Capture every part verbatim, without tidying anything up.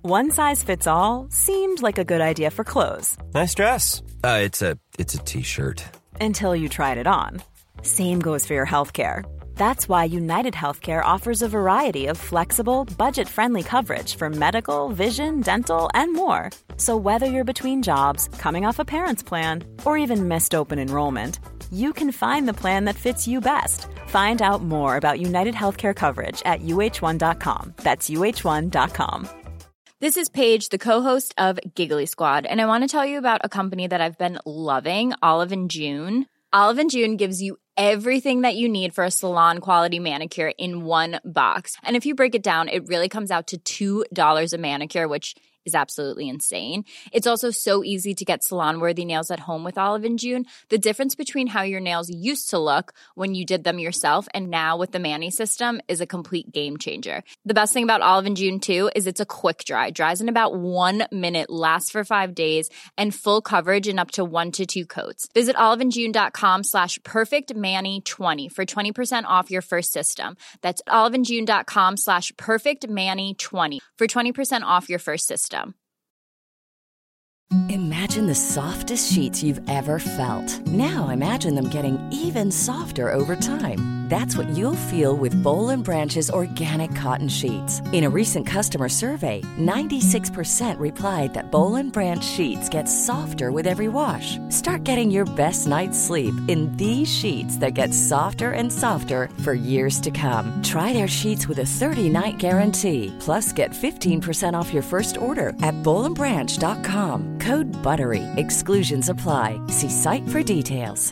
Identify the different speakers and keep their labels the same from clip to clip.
Speaker 1: One size fits all seemed like a good idea for clothes.
Speaker 2: Nice dress. Uh, it's a it's a t-shirt.
Speaker 1: Until you tried it on. Same goes for your healthcare. That's why United Healthcare offers a variety of flexible, budget-friendly coverage for medical, vision, dental, and more. So whether you're between jobs, coming off a parent's plan, or even missed open enrollment, you can find the plan that fits you best. Find out more about United Healthcare coverage at U H one dot com. That's U H one dot com.
Speaker 3: This is Paige, the co-host of Giggly Squad, and I want to tell you about a company that I've been loving, Olive and June. Olive and June gives you everything that you need for a salon-quality manicure in one box. And if you break it down, it really comes out to two dollars a manicure, which is absolutely insane. It's also so easy to get salon-worthy nails at home with Olive and June. The difference between how your nails used to look when you did them yourself and now with the Mani system is a complete game changer. The best thing about Olive and June, too, is it's a quick dry. Dries in about one minute, lasts for five days, and full coverage in up to one to two coats. Visit oliveandjune.com slash perfectmani20 for twenty percent off your first system. That's oliveandjune.com slash perfectmani20 for twenty percent off your first system.
Speaker 4: Imagine the softest sheets you've ever felt. Now imagine them getting even softer over time. That's what you'll feel with Boll and Branch's organic cotton sheets. In a recent customer survey, ninety-six percent replied that Boll and Branch sheets get softer with every wash. Start getting your best night's sleep in these sheets that get softer and softer for years to come. Try their sheets with a thirty-night guarantee. Plus, get fifteen percent off your first order at boll and branch dot com. Code BUTTERY. Exclusions apply. See site for details.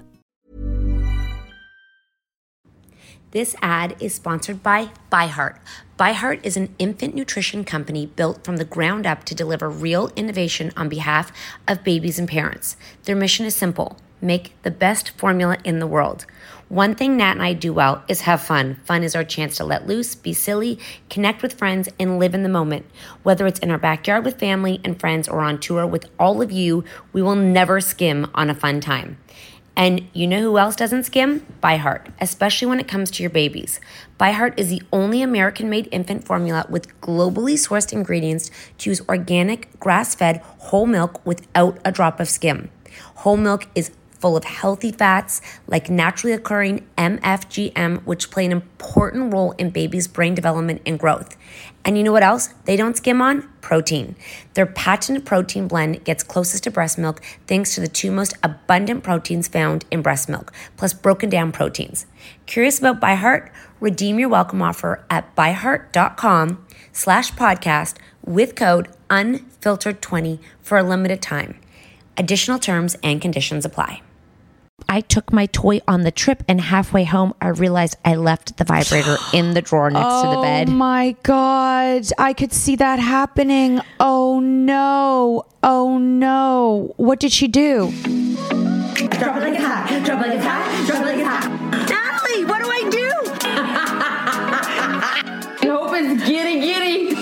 Speaker 5: This ad is sponsored by ByHeart. ByHeart is an infant nutrition company built from the ground up to deliver real innovation on behalf of babies and parents. Their mission is simple: make the best formula in the world. One thing Nat and I do well is have fun. Fun is our chance to let loose, be silly, connect with friends, and live in the moment. Whether it's in our backyard with family and friends or on tour with all of you, we will never skim on a fun time. And you know who else doesn't skim? ByHeart, especially when it comes to your babies. ByHeart is the only American-made infant formula with globally sourced ingredients to use organic, grass-fed whole milk without a drop of skim. Whole milk is full of healthy fats like naturally occurring M F G M, which play an important role in babies' brain development and growth. And you know what else they don't skim on? Protein. Their patented protein blend gets closest to breast milk thanks to the two most abundant proteins found in breast milk, plus broken down proteins. Curious about ByHeart? Redeem your welcome offer at byheart.com slash podcast with code unfiltered twenty for a limited time. Additional terms and conditions apply.
Speaker 6: I took my toy on the trip, and halfway home, I realized I left the vibrator in the drawer next
Speaker 7: oh
Speaker 6: to the bed.
Speaker 7: Oh my God. I could see that happening. Oh no. Oh no. What did she do?
Speaker 8: Drop it like it's hot. Drop it like it's hot. Drop it like it's hot. Natalie, what do I do? I hope it's giddy giddy.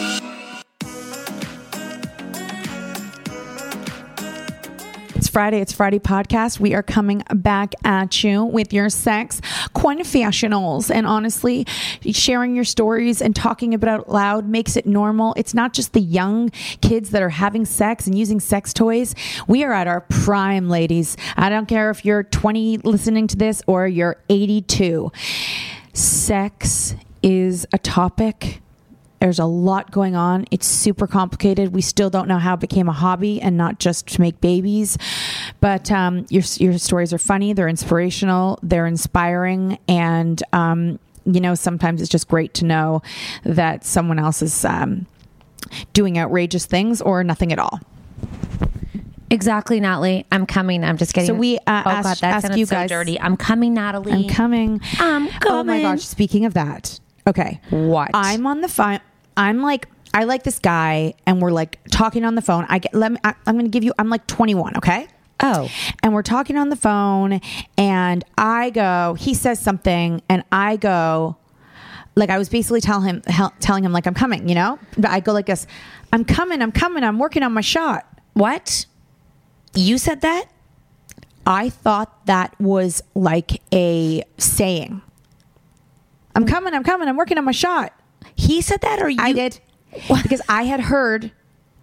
Speaker 7: It's Friday. It's Friday podcast. We are coming back at you with your sex confessionals. And honestly, sharing your stories and talking about it out loud makes it normal. It's not just the young kids that are having sex and using sex toys. We are at our prime, ladies. I don't care if you're twenty listening to this or you're eighty-two. Sex is a topic. There's a lot going on. It's super complicated. We still don't know how it became a hobby and not just to make babies. But um, your your stories are funny. They're inspirational. They're inspiring. And, um, you know, sometimes it's just great to know that someone else is um, doing outrageous things or nothing at all.
Speaker 6: Exactly, Natalie. I'm coming. I'm just getting.
Speaker 7: So we uh,
Speaker 6: oh
Speaker 7: ask,
Speaker 6: God, that
Speaker 7: ask you
Speaker 6: so
Speaker 7: guys.
Speaker 6: dirty. I'm coming, Natalie.
Speaker 7: I'm coming.
Speaker 6: I'm coming.
Speaker 7: Oh my gosh! Speaking of that, okay.
Speaker 6: What?
Speaker 7: I'm on the phone. I'm like, I like this guy, and we're like talking on the phone. I get. Let me. I, I'm going to give you. I'm like twenty-one. Okay.
Speaker 6: Oh.
Speaker 7: And we're talking on the phone, and I go. He says something, and I go. Like I was basically telling him, hel- telling him like I'm coming. You know. But I go like this. I'm coming. I'm coming. I'm working on my shot.
Speaker 6: What? You said that?
Speaker 7: I thought that was like a saying. I'm coming. I'm coming. I'm working on my shot.
Speaker 6: He said that, or you?
Speaker 7: I did. Because I had heard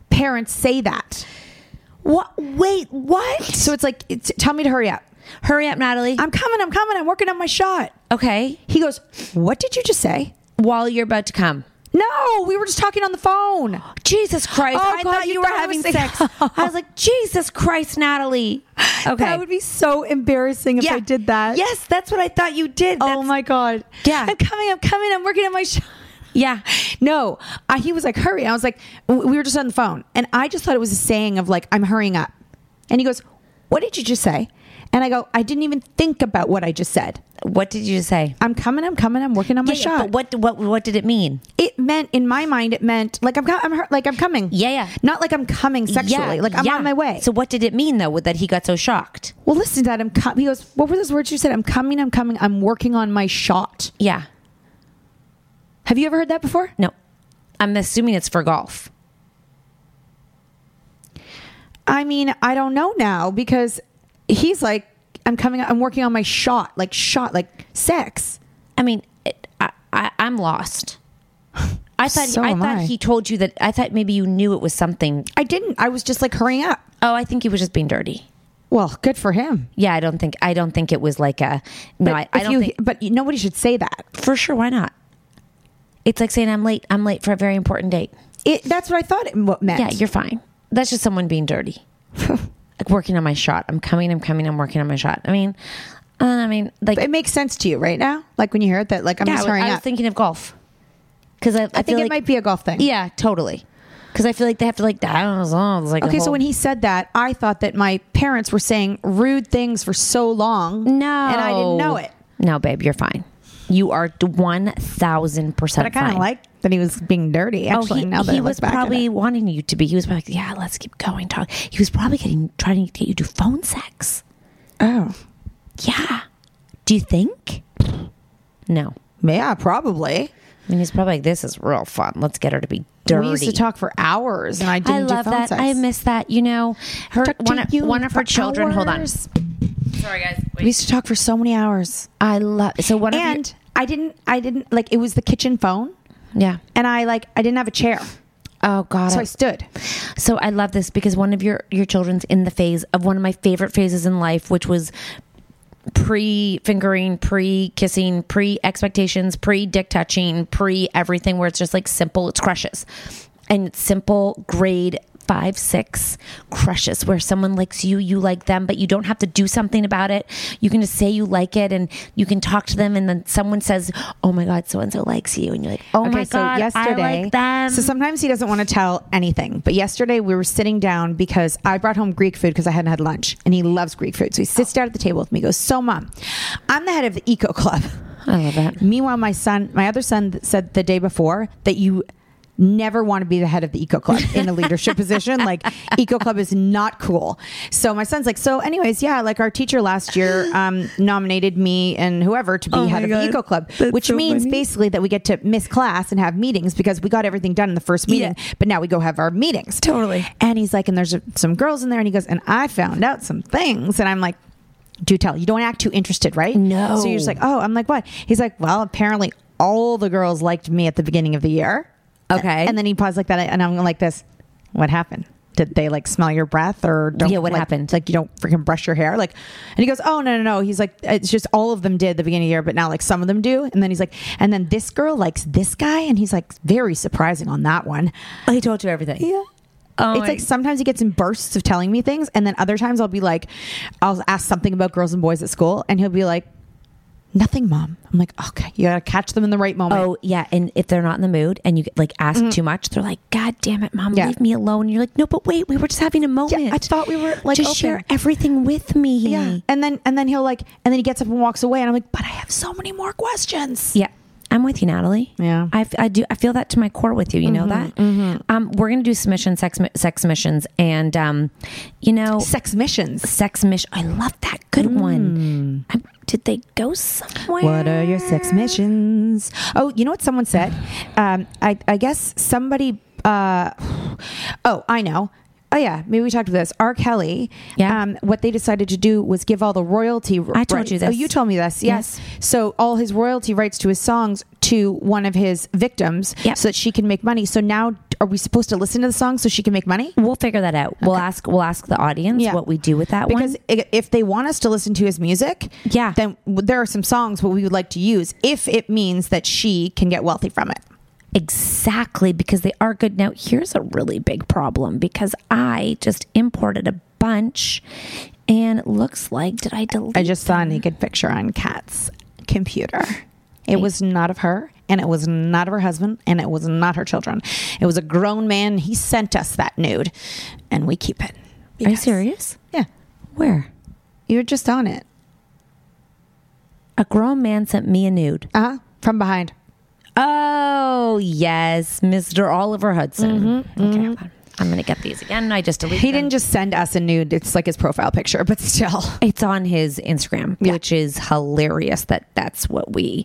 Speaker 7: parents say that.
Speaker 6: What? Wait, what?
Speaker 7: So it's like, it's, tell me to hurry up.
Speaker 6: Hurry up, Natalie.
Speaker 7: I'm coming, I'm coming, I'm working on my shot.
Speaker 6: Okay.
Speaker 7: He goes, what did you just say?
Speaker 6: While you're about to come.
Speaker 7: No, we were just talking on the phone.
Speaker 6: Jesus Christ.
Speaker 7: Oh,
Speaker 6: I
Speaker 7: God,
Speaker 6: thought
Speaker 7: you
Speaker 6: you were
Speaker 7: thought I
Speaker 6: having
Speaker 7: was
Speaker 6: sex.
Speaker 7: saying-
Speaker 6: I was like, Jesus Christ, Natalie. Okay.
Speaker 7: That would be so embarrassing if
Speaker 6: Yeah.
Speaker 7: I did that.
Speaker 6: Yes, that's what I thought you did.
Speaker 7: Oh
Speaker 6: That's-
Speaker 7: my God.
Speaker 6: Yeah.
Speaker 7: I'm coming, I'm coming, I'm working on my shot.
Speaker 6: Yeah.
Speaker 7: No, uh, he was like, hurry. I was like, w- we were just on the phone. And I just thought it was a saying of like, I'm hurrying up. And he goes, what did you just say? And I go, I didn't even think about what I just said.
Speaker 6: What did you say?
Speaker 7: I'm coming, I'm coming, I'm working on my
Speaker 6: Yeah, yeah,
Speaker 7: shot.
Speaker 6: but what, what, what did it mean?
Speaker 7: It meant, in my mind, it meant like I'm, co- I'm hur- like I'm coming.
Speaker 6: Yeah, yeah.
Speaker 7: Not like I'm coming sexually.
Speaker 6: Yeah,
Speaker 7: like I'm
Speaker 6: yeah.
Speaker 7: on my way.
Speaker 6: So what did it mean though that he got so shocked?
Speaker 7: Well, listen to that. I'm com- he goes, what were those words you said? I'm coming, I'm coming, I'm working on my shot.
Speaker 6: Yeah.
Speaker 7: Have you ever heard that before?
Speaker 6: No. I'm assuming it's for golf.
Speaker 7: I mean, I don't know now because he's like, I'm coming, I'm working on my shot, like shot, like sex.
Speaker 6: I mean, it, I, I, I'm lost. I thought
Speaker 7: So
Speaker 6: I
Speaker 7: am
Speaker 6: thought
Speaker 7: I.
Speaker 6: he told you that. I thought maybe you knew it was something.
Speaker 7: I didn't. I was just like hurrying up.
Speaker 6: Oh, I think he was just being dirty.
Speaker 7: Well, good for him.
Speaker 6: Yeah, I don't think I don't think it was like a no.
Speaker 7: But
Speaker 6: I, I
Speaker 7: if
Speaker 6: don't
Speaker 7: you,
Speaker 6: think
Speaker 7: but nobody should say that.
Speaker 6: for sure. Why not? It's like saying I'm late. I'm late for a very important date.
Speaker 7: It, that's what I thought it mo- meant.
Speaker 6: Yeah, you're fine. That's just someone being dirty. Like working on my shot. I'm coming. I'm coming. I'm working on my shot. I mean, uh, I mean, like
Speaker 7: But it makes sense to you right now, like when you hear it, that like I'm
Speaker 6: yeah, I
Speaker 7: just
Speaker 6: was,
Speaker 7: hurrying
Speaker 6: I was
Speaker 7: up.
Speaker 6: thinking of golf because I, I,
Speaker 7: I think
Speaker 6: feel
Speaker 7: it
Speaker 6: like,
Speaker 7: might be a golf thing.
Speaker 6: Yeah, totally. Because I feel like they have to like that. I don't know. It's like a
Speaker 7: Okay, so
Speaker 6: whole-
Speaker 7: when he said that, I thought that my parents were saying rude things for so long.
Speaker 6: no,
Speaker 7: and I didn't know it.
Speaker 6: No, babe, you're fine. You are one thousand percent.
Speaker 7: But I kind of like that he was being dirty. Actually,
Speaker 6: oh, he,
Speaker 7: now that
Speaker 6: he
Speaker 7: I look
Speaker 6: was
Speaker 7: back at
Speaker 6: probably
Speaker 7: it.
Speaker 6: wanting you to be. He was like, yeah, let's keep going. Talk. He was probably getting trying to get you to phone sex.
Speaker 7: Oh,
Speaker 6: Yeah. Do you think? No.
Speaker 7: yeah, probably.
Speaker 6: I mean, he's probably like, this is real fun. Let's get her to be dirty.
Speaker 7: We used to talk for hours, and I didn't
Speaker 6: I love
Speaker 7: do phone
Speaker 6: that.
Speaker 7: sex.
Speaker 6: I miss that. You know, her
Speaker 7: Talk to
Speaker 6: one, of,
Speaker 7: you
Speaker 6: one of her
Speaker 7: for
Speaker 6: children. Hold on.
Speaker 7: hours.
Speaker 6: Sorry, guys.
Speaker 7: We used to talk for so many hours,
Speaker 6: I love. So one of
Speaker 7: and I didn't. I didn't like. It was the kitchen phone,
Speaker 6: your, yeah.
Speaker 7: and I like. I didn't have a chair,
Speaker 6: Oh God.
Speaker 7: so
Speaker 6: I-
Speaker 7: I stood.
Speaker 6: So I love this because one of your your children's in the phase of one of my favorite phases in life, which was pre-fingering, pre-kissing, pre-expectations, pre-dick touching, pre-everything, where it's just like simple, it's crushes. And it's simple grade five, six crushes where someone likes you, you like them, but you don't have to do something about it. You can just say you like it and you can talk to them, and then someone says, oh my God, so-and-so likes you. And you're like, oh my God, I like them.
Speaker 7: So sometimes he doesn't want to tell anything. But yesterday we were sitting down because I brought home Greek food because I hadn't had lunch, and he loves Greek food. So he sits down at the table with me. He goes, so Mom, I'm the head of the Eco Club.
Speaker 6: I love that.
Speaker 7: Meanwhile, my son, my other son said the day before that you never want to be the head of the Eco Club in a leadership position. Like, Eco Club is not cool. So my son's like, so anyways, yeah, like our teacher last year um, nominated me and whoever to be
Speaker 6: Oh
Speaker 7: head
Speaker 6: my
Speaker 7: of
Speaker 6: God.
Speaker 7: the Eco Club,
Speaker 6: That's
Speaker 7: which
Speaker 6: so
Speaker 7: means
Speaker 6: funny.
Speaker 7: basically that we get to miss class and have meetings because we got everything done in the first meeting,
Speaker 6: Yeah.
Speaker 7: but now we go have our meetings.
Speaker 6: Totally.
Speaker 7: And he's like, and there's uh, some girls in there, and he goes, and I found out some things. And I'm like, do tell. You don't act too interested, right?
Speaker 6: No.
Speaker 7: So you're just like, oh, I'm like, what? He's like, well, apparently all the girls liked me at the beginning of the year.
Speaker 6: Okay.
Speaker 7: And then he paused like that, and I'm like this. What happened? Did they like smell your breath, or don't,
Speaker 6: Yeah, what
Speaker 7: like,
Speaker 6: happened?
Speaker 7: Like you don't freaking brush your hair, like? And he goes, oh no no no. He's like, it's just all of them did at the beginning of the year, but now like some of them do. And then he's like, and then this girl likes this guy, and he's like, very surprising on that one.
Speaker 6: Oh, he told you everything.
Speaker 7: Yeah.
Speaker 6: Oh,
Speaker 7: It's
Speaker 6: my-
Speaker 7: like sometimes he gets in bursts of telling me things, and then other times I'll be like, I'll ask something about girls and boys at school, and he'll be like, nothing, Mom. I'm like, okay, you gotta catch them in the right moment.
Speaker 6: Oh yeah, and if they're not in the mood and you like ask too much, they're like, "God damn it, Mom,
Speaker 7: Yeah.
Speaker 6: leave me alone." And you're like, "No, but wait, we were just having a moment.
Speaker 7: Yeah, I thought we were like
Speaker 6: just
Speaker 7: open.
Speaker 6: share everything with me."
Speaker 7: Yeah. And then and then he'll like and then he gets up and walks away, and I'm like, but I have so many more questions.
Speaker 6: Yeah. I'm with you, Natalie.
Speaker 7: Yeah.
Speaker 6: I, f- I do. I feel that to my core with you. You know that. Um, we're gonna do submission sex mi- sex missions, and um, you know,
Speaker 7: Sex missions.
Speaker 6: sex mission. I love that. Good one. I, did they go somewhere?
Speaker 7: What are your sex missions? Oh, you know what someone said? Um, I, I guess somebody, uh, oh, I know. Oh yeah, maybe we talked about this. R. Kelly,
Speaker 6: Yeah.
Speaker 7: um, what they decided to do was give all the royalty
Speaker 6: I told
Speaker 7: rights.
Speaker 6: you this.
Speaker 7: Oh, you told me this. Yes. So all his royalty rights to his songs to one of his victims
Speaker 6: Yep.
Speaker 7: so that she can make money. So now are we supposed to listen to the song so she can make money?
Speaker 6: We'll figure that out. We'll ask. We'll ask the audience
Speaker 7: Yeah.
Speaker 6: what we do with that
Speaker 7: Because
Speaker 6: one.
Speaker 7: i- if they want us to listen to his music,
Speaker 6: Yeah.
Speaker 7: then there are some songs what we would like to use if it means that she can get wealthy from it.
Speaker 6: Exactly, because they are good. Now, here's a really big problem because I just imported a bunch, and it looks like did I delete?
Speaker 7: I just saw a naked picture on Kat's computer. It was not of her, and it was not of her husband, and it was not her children. It was a grown man. He sent us that nude, and we keep it.
Speaker 6: Are you
Speaker 7: Because-
Speaker 6: serious?
Speaker 7: Yeah.
Speaker 6: Where?
Speaker 7: You're just on it.
Speaker 6: A grown man sent me a nude.
Speaker 7: Uh huh. From behind.
Speaker 6: Oh yes, Mister Oliver Hudson.
Speaker 7: Mm-hmm,
Speaker 6: Okay, hold on. I'm gonna get these again. I just deleted.
Speaker 7: He
Speaker 6: them.
Speaker 7: didn't just send us a nude. It's like his profile picture, but still.
Speaker 6: It's on his Instagram,
Speaker 7: Yeah.
Speaker 6: which is hilarious. That that's what we.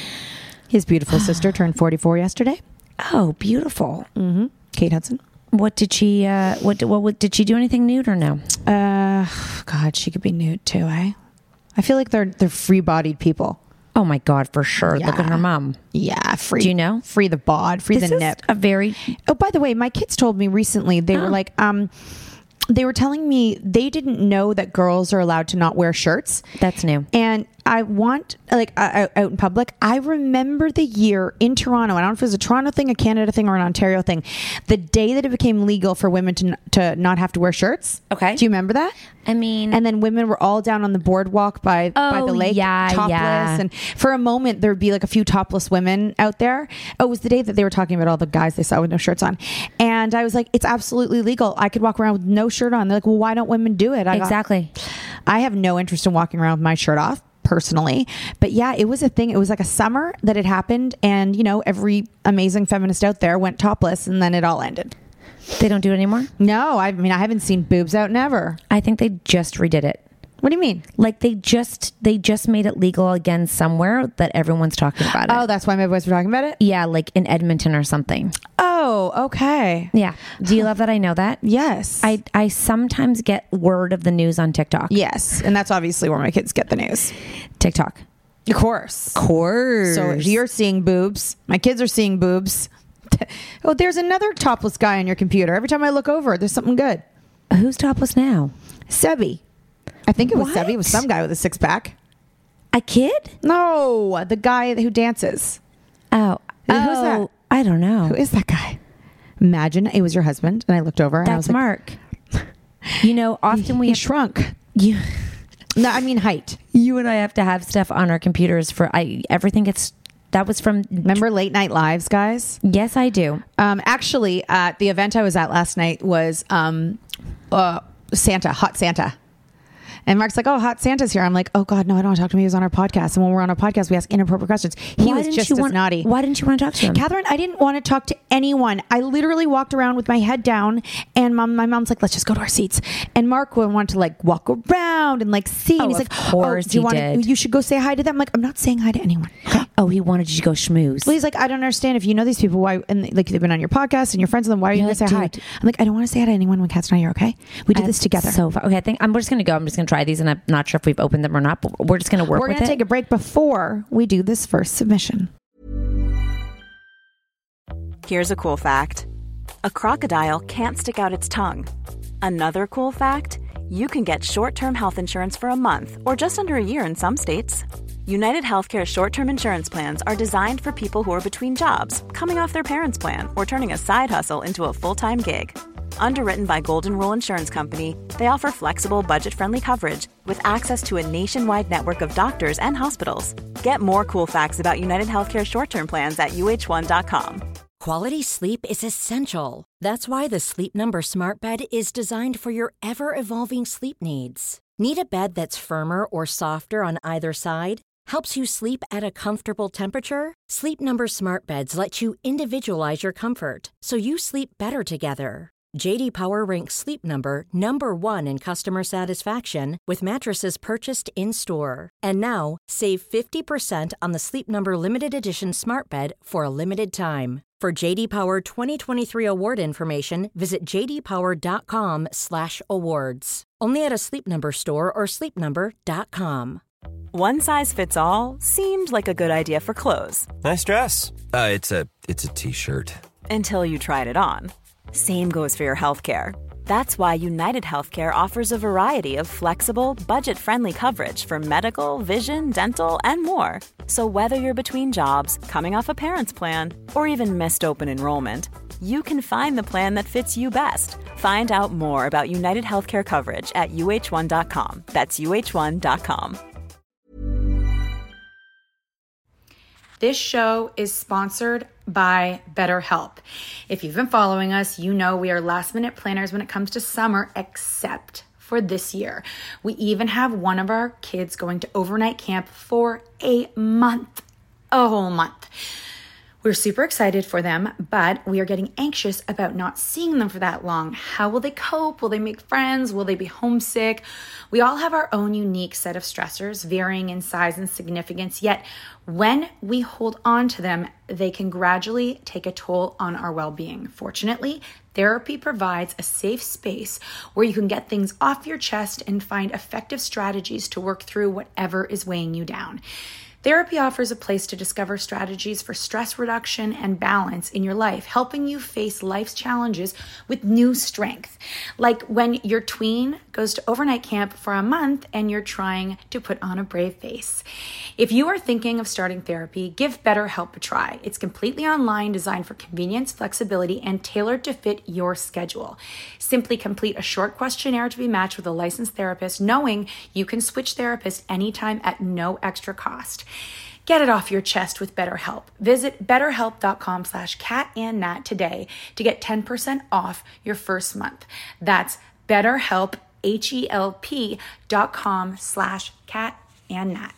Speaker 7: His beautiful sister turned forty-four yesterday.
Speaker 6: Oh, beautiful.
Speaker 7: Mm-hmm. Kate Hudson.
Speaker 6: What did she? Uh, what, did- what? What did she do? Anything nude or no?
Speaker 7: Uh, God, she could be nude too, eh? I feel like they're they're free-bodied people.
Speaker 6: Oh my God, for sure. Look at
Speaker 7: Yeah.
Speaker 6: her mom.
Speaker 7: Yeah, free.
Speaker 6: Do you know?
Speaker 7: Free the bod, free
Speaker 6: This
Speaker 7: the
Speaker 6: is
Speaker 7: nip.
Speaker 6: a very.
Speaker 7: Oh, by the way, my kids told me recently, they were like, um, they were telling me they didn't know that girls are allowed to not wear shirts.
Speaker 6: That's new.
Speaker 7: And I want, like, uh, out in public, I remember the year in Toronto, I don't know if it was a Toronto thing, a Canada thing, or an Ontario thing, the day that it became legal for women to, n- to not have to wear shirts.
Speaker 6: Okay.
Speaker 7: Do you remember that?
Speaker 6: I mean,
Speaker 7: And then women were all down on the boardwalk by by
Speaker 6: Oh,
Speaker 7: the lake,
Speaker 6: yeah,
Speaker 7: topless.
Speaker 6: yeah.
Speaker 7: And for a moment, there would be like a few topless women out there. Oh, it was the day that they were talking about all the guys they saw with no shirts on. And I was like, it's absolutely legal. I could walk around with no shirt on. They're like, well, why don't women do it? I got-
Speaker 6: exactly.
Speaker 7: I have no interest in walking around with my shirt off personally. But yeah, it was a thing. It was like a summer that it happened. And, you know, every amazing feminist out there went topless and then it all ended.
Speaker 6: They don't do it anymore.
Speaker 7: No, I mean, I haven't seen boobs out never.
Speaker 6: I think they just redid it.
Speaker 7: What do you mean?
Speaker 6: Like they just they just made it legal again somewhere that everyone's talking about it.
Speaker 7: Oh, that's why my boys were talking about it?
Speaker 6: Yeah, like in Edmonton or something.
Speaker 7: Oh, okay.
Speaker 6: Yeah. Do you love that I know that?
Speaker 7: Yes.
Speaker 6: I, I sometimes get word of the news on TikTok.
Speaker 7: Yes. And that's obviously where my kids get the news.
Speaker 6: TikTok.
Speaker 7: Of course.
Speaker 6: Of course.
Speaker 7: So you're seeing boobs. My kids are seeing boobs. Oh, there's another topless guy on your computer. Every time I look over, there's something good.
Speaker 6: Who's topless now?
Speaker 7: Sebi. I think it was
Speaker 6: What?
Speaker 7: Sebi. It was some guy with a six pack.
Speaker 6: A kid?
Speaker 7: No, the guy who dances.
Speaker 6: Oh.
Speaker 7: Who's
Speaker 6: oh,
Speaker 7: that?
Speaker 6: I don't know.
Speaker 7: Who is that guy? Imagine it was your husband, and I looked over. and I
Speaker 6: That's
Speaker 7: was like,
Speaker 6: Mark. You know, often we
Speaker 7: he
Speaker 6: have,
Speaker 7: shrunk.
Speaker 6: you,
Speaker 7: No, I mean height.
Speaker 6: you and I have to have stuff on our computers for I everything gets that was from
Speaker 7: Remember late night lives, guys?
Speaker 6: Yes, I do.
Speaker 7: Um, actually, uh, the event I was at last night was um, uh, Santa, Hot Santa. And Mark's like, oh, Hot Santa's here. I'm like, oh, God, no, I don't want to talk to him. He was on our podcast. And when we're on our podcast, we ask inappropriate questions. He
Speaker 6: Why
Speaker 7: was
Speaker 6: didn't
Speaker 7: just
Speaker 6: you
Speaker 7: as
Speaker 6: want,
Speaker 7: naughty.
Speaker 6: Why didn't you want to talk to him?
Speaker 7: Catherine, I didn't want to talk to anyone. I literally walked around with my head down, and mom, my mom's like, let's just go to our seats. And Mark wanted to like walk around and like see.
Speaker 6: Oh,
Speaker 7: and he's
Speaker 6: of
Speaker 7: like,
Speaker 6: course
Speaker 7: oh, do you
Speaker 6: he
Speaker 7: want
Speaker 6: did.
Speaker 7: to, you should go say hi to them. I'm like, I'm not saying hi to anyone. Okay.
Speaker 6: Oh, he wanted you to go schmooze.
Speaker 7: Well, he's like, I don't understand if you know these people, why, and like they've been on your podcast and you're friends with them, why are you
Speaker 6: You're
Speaker 7: going to
Speaker 6: like,
Speaker 7: say hi?
Speaker 6: dude.
Speaker 7: I'm like, I don't want to say hi to anyone when Kat's not here, okay? We do this together.
Speaker 6: So far. Okay, I think I'm just going to go. I'm just going to try these, and I'm not sure if we've opened them or not, but we're just going to work
Speaker 7: We're
Speaker 6: with
Speaker 7: going to
Speaker 6: it.
Speaker 7: take a break before we do this first submission.
Speaker 1: Here's a cool fact. A crocodile can't stick out its tongue. Another cool fact, you can get short-term health insurance for a month or just under a year in some states. United Healthcare short-term insurance plans are designed for people who are between jobs, coming off their parents' plan, or turning a side hustle into a full-time gig. Underwritten by Golden Rule Insurance Company, they offer flexible, budget-friendly coverage with access to a nationwide network of doctors and hospitals. Get more cool facts about United Healthcare short-term plans at U H one dot com.
Speaker 9: Quality sleep is essential. That's why the Sleep Number Smart Bed is designed for your ever-evolving sleep needs. Need a bed that's firmer or softer on either side? Helps you sleep at a comfortable temperature? Sleep Number Smart Beds let you individualize your comfort so you sleep better together. J D Power ranks Sleep Number number one in customer satisfaction with mattresses purchased in-store. And now, save fifty percent on the Sleep Number Limited Edition Smart Bed for a limited time. For J D Power twenty twenty-three award information, visit j d power dot com slash awards. Only at a Sleep Number store or sleep number dot com.
Speaker 1: One size fits all seemed like a good idea for clothes.
Speaker 2: Nice dress. Uh, it's a it's a t-shirt.
Speaker 1: Until you tried it on. Same goes for your healthcare. That's why United Healthcare offers a variety of flexible, budget-friendly coverage for medical, vision, dental, and more. So whether you're between jobs, coming off a parent's plan, or even missed open enrollment, you can find the plan that fits you best. Find out more about United Healthcare coverage at u h one dot com. That's u h one dot com.
Speaker 7: This show is sponsored by BetterHelp. If you've been following us, you know we are last minute planners when it comes to summer, except for this year. We even have one of our kids going to overnight camp for a month, a whole month. We're super excited for them, but we are getting anxious about not seeing them for that long. How will they cope? Will they make friends? Will they be homesick? We all have our own unique set of stressors, varying in size and significance, yet when we hold on to them, they can gradually take a toll on our well-being. Fortunately, therapy provides a safe space where you can get things off your chest and find effective strategies to work through whatever is weighing you down. Therapy offers a place to discover strategies for stress reduction and balance in your life, helping you face life's challenges with new strength. Like when your tween goes to overnight camp for a month and you're trying to put on a brave face. If you are thinking of starting therapy, give BetterHelp a try. It's completely online, designed for convenience, flexibility, and tailored to fit your schedule. Simply complete a short questionnaire to be matched with a licensed therapist, knowing you can switch therapists anytime at no extra cost. Get it off your chest with BetterHelp. Visit betterhelp.com slash catandnat today to get ten percent off your first month. That's betterhelp, H-E-L-P dot com slash catandnat.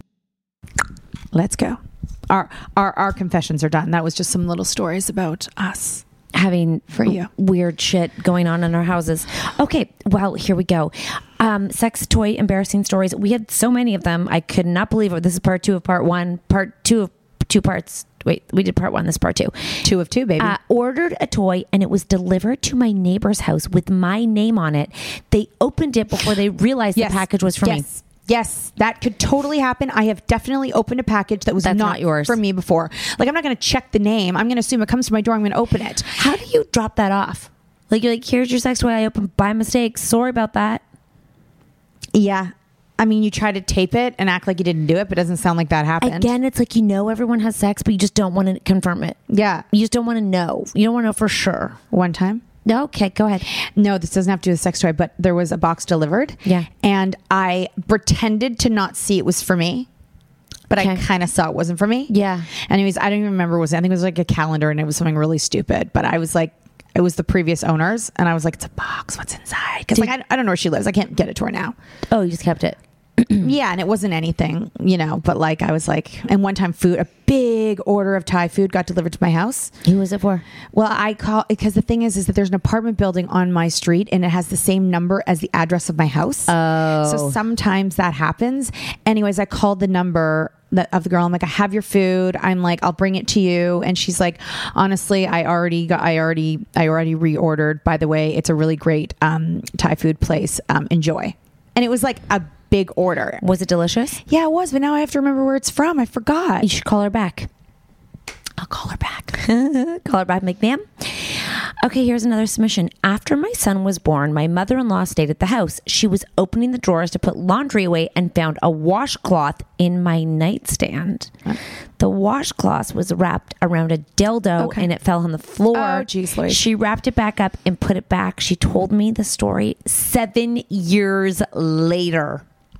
Speaker 10: Let's go. Our, our, our confessions are done. That was just some little stories about us.
Speaker 6: Having
Speaker 10: for you
Speaker 6: weird shit going on in our houses. Okay, well, here we go. Um, sex toy embarrassing stories. We had so many of them. I could not believe it. This is part two of part one. Part two of two parts. Wait, we did part one. This is part two.
Speaker 10: Two of two, baby.
Speaker 6: Uh, ordered a toy and it was delivered to my neighbor's house with my name on it. They opened it before they realized yes. the package was for
Speaker 10: yes.
Speaker 6: me.
Speaker 10: Yes, that could totally happen. I have definitely opened a package that was
Speaker 6: That's
Speaker 10: not,
Speaker 6: not yours
Speaker 10: for me before. Like, I'm not going to check the name. I'm going to assume it comes to my door. I'm going to open it.
Speaker 6: How do you drop that off? Like, you're like, here's your sex toy I opened by mistake. Sorry about that.
Speaker 10: Yeah. I mean, you try to tape it and act like you didn't do it, but it doesn't sound like that happened.
Speaker 6: Again, it's like, you know, everyone has sex, but you just don't want to confirm it.
Speaker 10: Yeah.
Speaker 6: You just don't want to know. You don't want to know for sure.
Speaker 10: One time.
Speaker 6: No, okay, go ahead.
Speaker 10: No, this doesn't have to do with sex toy, but there was a box delivered.
Speaker 6: Yeah.
Speaker 10: And I pretended to not see it was for me, but okay. I kind of saw it wasn't for me.
Speaker 6: Yeah.
Speaker 10: Anyways, I don't even remember what it was. I think it was like a calendar and it was something really stupid, but I was like, it was the previous owners. And I was like, it's a box. What's inside? Cause Did, like, I, I don't know where she lives. I can't get it to her now.
Speaker 6: Oh, you just kept it.
Speaker 10: Yeah, and it wasn't anything, you know, but like I was like, and one time food, a big order of Thai food got delivered to my house.
Speaker 6: Who was it for?
Speaker 10: Well, I call because the thing is, is that there's an apartment building on my street and it has the same number as the address of my house.
Speaker 6: Oh.
Speaker 10: So sometimes that happens. Anyways, I called the number that, of the girl. I'm like, I have your food. I'm like, I'll bring it to you. And she's like, honestly, I already got, I already, I already reordered. By the way, it's a really great um, Thai food place. Um, enjoy. And it was like a big order.
Speaker 6: Was it delicious?
Speaker 10: Yeah, it was, but now I have to remember where it's from. I forgot.
Speaker 6: You should call her back.
Speaker 10: I'll call her back.
Speaker 6: Call her back, McMahon. Okay, here's another submission. After my son was born, my mother-in-law stayed at the house. She was opening the drawers to put laundry away and found a washcloth in my nightstand. What? The washcloth was wrapped around a dildo okay. and it fell on the floor.
Speaker 10: Oh, geez, Louise.
Speaker 6: She wrapped it back up and put it back. She told me the story seven years later.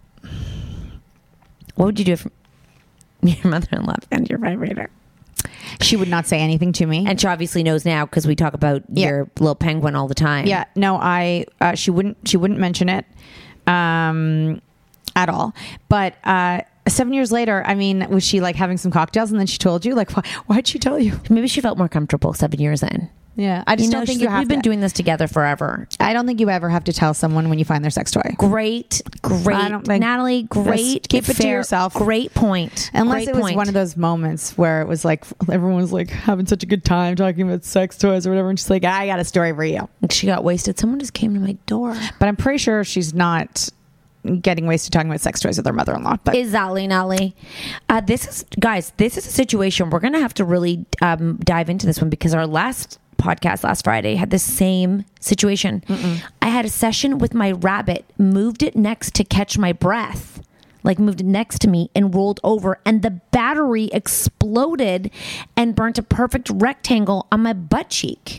Speaker 6: What would you do if your mother-in-law found your vibrator?
Speaker 10: She would not say anything to me.
Speaker 6: And she obviously knows now because we talk about yeah. your little penguin all the time.
Speaker 10: Yeah. No, I, uh, she wouldn't, she wouldn't mention it, um, at all. But, uh, seven years later, I mean, was she like having some cocktails and then she told you? Like, why, why'd she tell you?
Speaker 6: Maybe she felt more comfortable seven years in.
Speaker 10: Yeah, I just
Speaker 6: You know,
Speaker 10: don't think
Speaker 6: she's
Speaker 10: you
Speaker 6: like,
Speaker 10: have
Speaker 6: we've been
Speaker 10: to.
Speaker 6: doing this together forever.
Speaker 10: I don't think you ever have to tell someone when you find their sex toy.
Speaker 6: Great, great,
Speaker 10: I don't think-
Speaker 6: Natalie. Great,
Speaker 10: Just keep it to
Speaker 6: fair-
Speaker 10: yourself.
Speaker 6: Great point.
Speaker 10: Unless
Speaker 6: Great
Speaker 10: it was
Speaker 6: point.
Speaker 10: one of those moments where it was like everyone was like having such a good time talking about sex toys or whatever, and she's like, "I got a story for you."
Speaker 6: She got wasted. Someone just came to my door.
Speaker 10: But I'm pretty sure she's not getting wasted talking about sex toys with her mother-in-law. But
Speaker 6: Exactly, Natalie. Uh, this is, guys, this is a situation we're going to have to really um, dive into this one because our last podcast last Friday had the same situation. Mm-mm. I had a session with my rabbit, moved it next to catch my breath, like moved it next to me and rolled over, and the battery exploded and burnt a perfect rectangle on my butt cheek.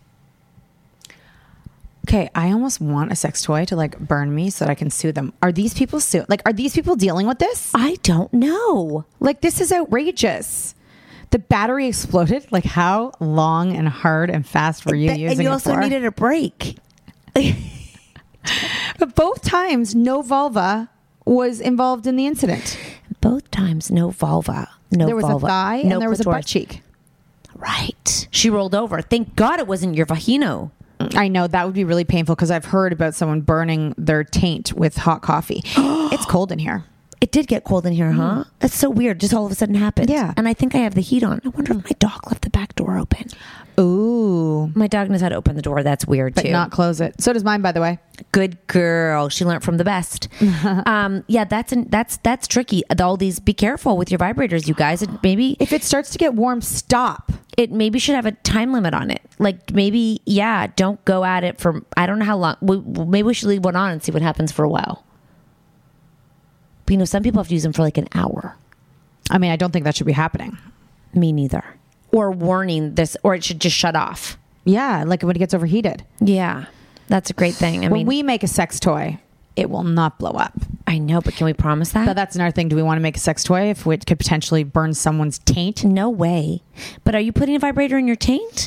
Speaker 10: okay, I almost want a sex toy to like burn me so that I can sue them. Are these people sue? Like, are these people dealing with this?
Speaker 6: I don't know.
Speaker 10: Like, this is outrageous. The battery exploded. Like, how long and hard and fast were you
Speaker 6: and
Speaker 10: using
Speaker 6: you
Speaker 10: it
Speaker 6: also
Speaker 10: for?
Speaker 6: needed a break.
Speaker 10: But both times, no vulva was involved in the incident.
Speaker 6: Both times, no vulva. No
Speaker 10: there was
Speaker 6: vulva,
Speaker 10: a thigh
Speaker 6: no
Speaker 10: and there was a
Speaker 6: clitoris.
Speaker 10: butt cheek.
Speaker 6: Right. She rolled over. Thank God it wasn't your vagino.
Speaker 10: I know that would be really painful because I've heard about someone burning their taint with hot coffee. It's cold in here.
Speaker 6: It did get cold in here, huh? That's so weird. Just all of a sudden happened.
Speaker 10: Yeah.
Speaker 6: And I think I have the heat on. I wonder if my dog left the back door open.
Speaker 10: Ooh.
Speaker 6: My dog knows how to open the door. That's weird,
Speaker 10: But
Speaker 6: too.
Speaker 10: not close it. So does mine, by the way.
Speaker 6: Good girl. She learned from the best. um, yeah, that's an, that's that's tricky. All these, be careful with your vibrators, you guys. It maybe
Speaker 10: If it starts to get warm, stop.
Speaker 6: it maybe should have a time limit on it. Like maybe, yeah, don't go at it for, I don't know how long. We, maybe we should leave one on and see what happens for a while. But you know, some people have to use them for like an hour.
Speaker 10: I mean, I don't think that should be happening.
Speaker 6: Me neither. Or warning this, or it should just shut off.
Speaker 10: Yeah, like when it gets overheated.
Speaker 6: Yeah, that's a great thing. I
Speaker 10: when
Speaker 6: mean,
Speaker 10: we make a sex toy, it will not blow up.
Speaker 6: I know, but can we promise that?
Speaker 10: But that's another thing. Do we want to make a sex toy if it could potentially burn someone's taint?
Speaker 6: No way. But are you putting a vibrator in your taint?